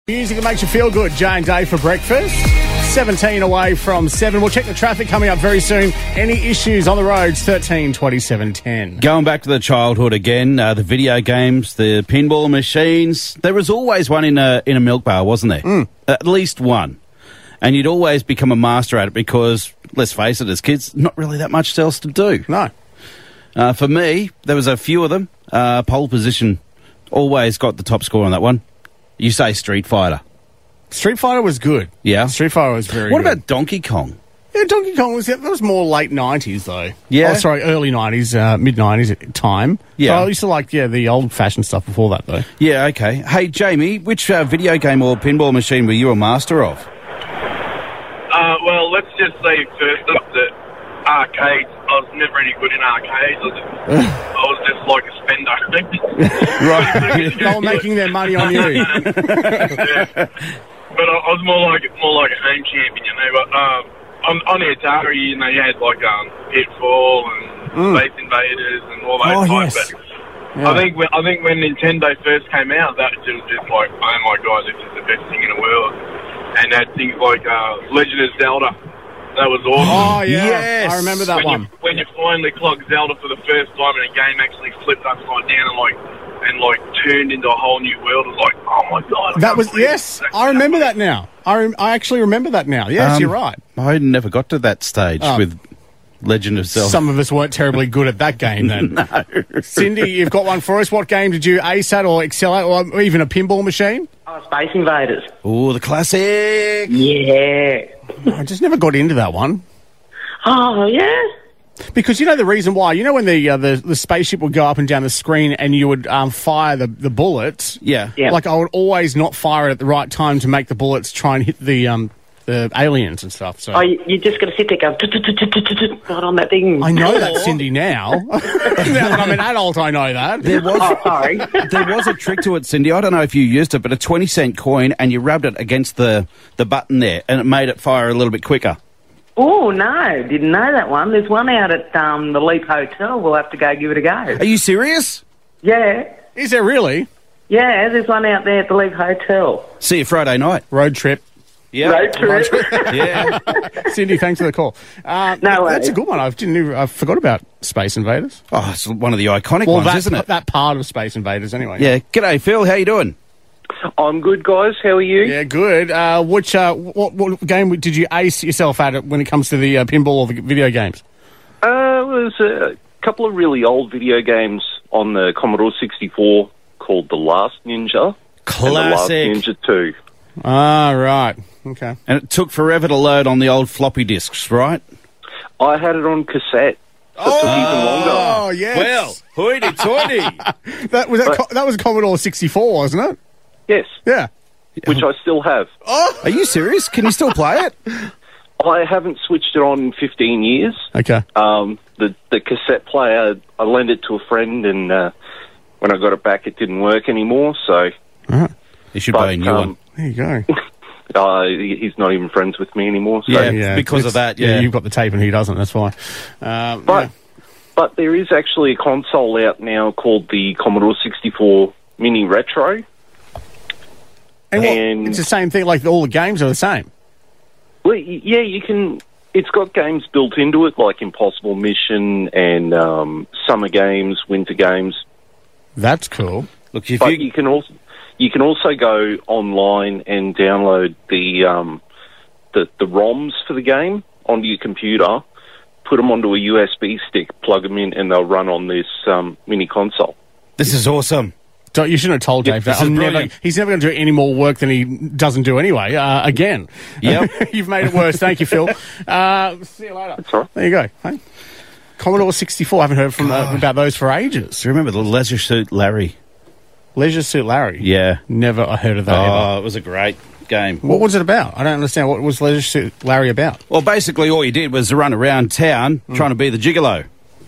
Music that makes you feel good. Jane Day for breakfast. 17 away from 7. We'll check the traffic coming up very soon. Any issues on the roads? 13 27 10. Going back to the childhood again, the video games, the pinball machines. There was always one in a milk bar, wasn't there? At least one. And you'd always become a master at it because, let's face it, as kids, not really that much else to do. No. For me, there was a few of them. Pole position always got the top score on that one. You say Street Fighter. Street Fighter was good. Yeah. Street Fighter was very What good. about Donkey Kong? Yeah, Donkey Kong that was more late 90s, though. Yeah. Oh, sorry, early 90s, mid-90s time. Yeah. But I used to like, the old-fashioned stuff before that, though. Yeah, okay. Hey, Jamie, which video game or pinball machine were you a master of? Well, let's just say first up that arcades. I was never any good in arcades. I was just like a spender. Right. They were making their money on you. Yeah. But I was more like a home champion, you know. But on the Atari, you know, you had like Pitfall and Space Invaders and all those types. Yes. But I think when Nintendo first came out, that was just like, oh my god, this is the best thing in the world. And had things like Legend of Zelda. That was awesome. Oh, yeah. Yes. I remember that one. When you finally clocked Zelda for the first time and a game actually flipped upside down and turned into a whole new world, it was like, oh my god. That was, yes, I remember that now. I actually remember that now. Yes, you're right. I never got to that stage with Legend of Zelda. Some of us weren't terribly good at that game then. No. Cindy, you've got one for us. What game did you ace at or excel at, or even a pinball machine? Oh, Space Invaders. Oh, the classic. Yeah. I just never got into that one. Oh, yeah? Because you know the reason why? You know when the spaceship would go up and down the screen and you would fire the bullets? Yeah. Yeah. Like I would always not fire it at the right time to make the bullets try and hit the aliens and stuff. So Oh, you just got to sit there going, not on that thing. I know that, Cindy, now. Now that I'm an adult, I know that. There was, Oh, sorry. there was a trick to it, Cindy. I don't know if you used it, but a 20-cent coin, and you rubbed it against the button there, and it made it fire a little bit quicker. Oh, no, didn't know that one. There's one out at the Leap Hotel. We'll have to go give it a go. Are you serious? Yeah. Is there really? Yeah, there's one out there at the Leap Hotel. See you Friday night. Road trip. Yeah. Road trip. Yeah. Cindy, thanks for the call. No That's a worries. good one. I forgot about Space Invaders. Oh, it's one of the iconic Well, ones, that's isn't it? that part of Space Invaders anyway. Yeah. G'day, Phil. How you doing? I'm good, guys. How are you? Yeah, good. What game did you ace yourself at when it comes to the pinball or the video games? It was a couple of really old video games on the Commodore 64 called The Last Ninja Classic. and The Last Ninja 2. Ah, right. Okay. And it took forever to load on the old floppy disks, right? I had it on cassette. So it took even longer. Oh, yes. Well, hoity-toity. that was Commodore 64, wasn't it? Yes, Yeah. which I still have. Are you serious? Can you still play it? I haven't switched it on in 15 years. Okay. The cassette player, I lent it to a friend, and when I got it back, it didn't work anymore. So, You should buy a new one. There you go. he's not even friends with me anymore. So. Yeah. because of that, yeah. You've got the tape and he doesn't, that's why. But there is actually a console out now called the Commodore 64 Mini Retro. And it's the same thing, like all the games are the same. Well, yeah, you can. It's got games built into it, like Impossible Mission and summer games, winter games. That's cool. Look, if But you can also go online and download the ROMs for the game onto your computer, put them onto a USB stick, plug them in, and they'll run on this mini console. This is awesome. You shouldn't have told Dave this that. is brilliant. He's never going to do any more work than he doesn't do anyway. Again. Yep. You've made it worse. Thank you, Phil. See you later. That's all right. There you go. Hey? Commodore 64. I haven't heard from about those for ages. Do you remember the Leisure Suit Larry? Leisure Suit Larry. Yeah. Never heard of that ever. Oh, it was a great game. What was it about? I don't understand. What was Leisure Suit Larry about? Well, basically all you did was run around town trying to be the gigolo.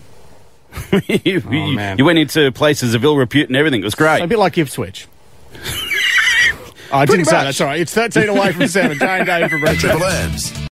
Man. You went into places of ill repute and everything. It was great. A bit like Ipswich. I didn't say that. Sorry. It's 13 away from 7. Jane Day for breakfast. Triple M's.